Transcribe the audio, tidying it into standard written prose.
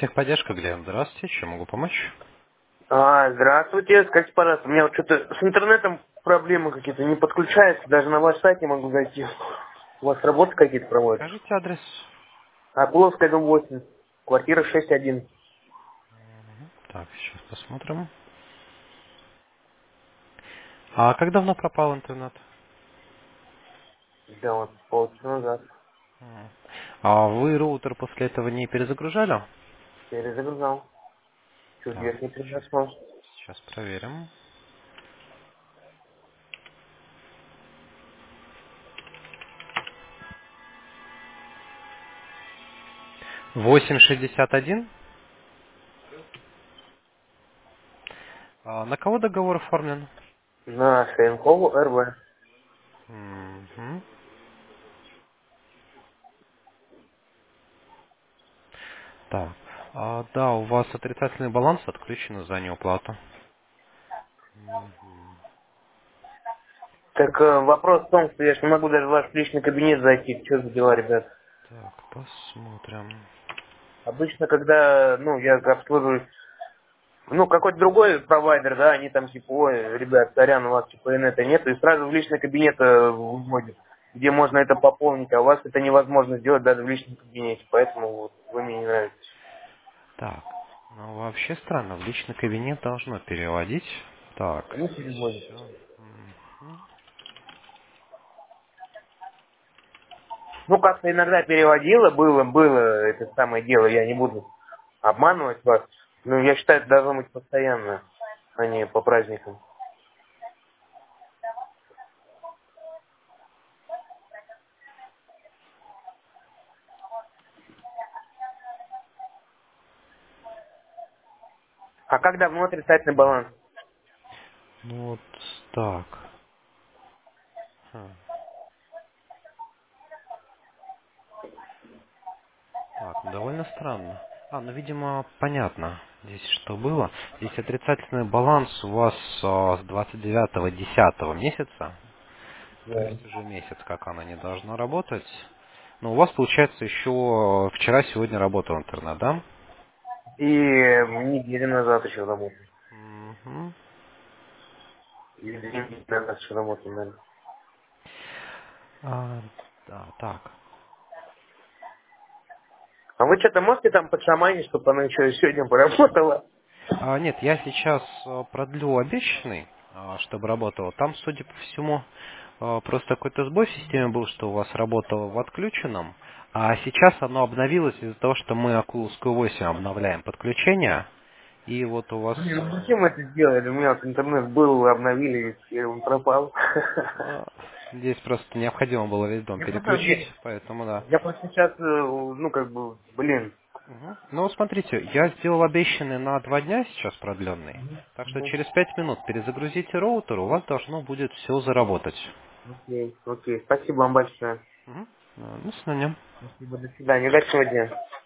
Техподдержка, Глеб, здравствуйте, чем могу помочь? Здравствуйте, скажите, пожалуйста, у меня вот что-то с интернетом проблемы какие-то, не подключается, даже на ваш сайт не могу зайти. У вас работы какие-то проводятся? Скажите адрес. Акуловская, дом 8, квартира 6-1. Так, сейчас посмотрим. А как давно пропал интернет? Да, вот полчаса назад. А вы роутер после этого не перезагружали? Перезагружал. Чуть Так, вверх не сейчас, перезашел. сейчас проверим. 861. На кого договор оформлен? На Шейнкову РВ. Мгм. Так. Да, у вас отрицательный баланс отключен за неуплату. Мгм. Так вопрос в том, что я ж не могу даже в ваш личный кабинет зайти. Что за дела, ребят? Так, посмотрим. Обычно, когда, я обслуживаюсь. Какой-то другой провайдер, да, они там типа, ой, ребят, сорян, у вас типа инета нет, и сразу в личный кабинет вводят, где можно это пополнить, а у вас это невозможно сделать даже в личном кабинете, поэтому вот вы мне не нравитесь. Так, ну вообще странно, в личный кабинет должно переводить. Так, Не переводят. все. Как-то иногда переводило, было это самое дело, я не буду обманывать вас, но я считаю, это должно быть постоянно, а не по праздникам. А как давно отрицательный баланс? Ну вот так. Хм. Так, ну довольно странно. Ну, видимо, понятно. Здесь что было? Здесь отрицательный баланс у вас с 29-10 месяца. То Да. есть уже месяц, как она не должна работать. Но у вас, получается, еще вчера-сегодня работал интернет, да? И неделю назад еще работал. Мгм. И 2 недели назад еще работал, наверное. А, да, так. А вы что-то можете там подшаманить, чтобы она еще и сегодня поработала? Нет, я сейчас продлю обещанный, чтобы работало. Там, судя по всему, просто какой-то сбой в системе был, что у вас работало в отключенном, а сейчас оно обновилось из-за того, что мы Акуловскую 8 обновляем подключение, и вот у вас... Блин, ну зачем вы это сделали? У меня вот интернет был, обновили, и он пропал. Здесь просто необходимо было весь дом Я просто, переключить, поэтому да. я просто сейчас, блин. Мгм. Ну, вот смотрите, я сделал обещанный на 2 дня сейчас продленный, так что Мгм. через 5 минут перезагрузите роутер, у вас должно будет все заработать. Окей, окей. Спасибо вам большое. До свидания. Спасибо, до свидания. Удачного дня.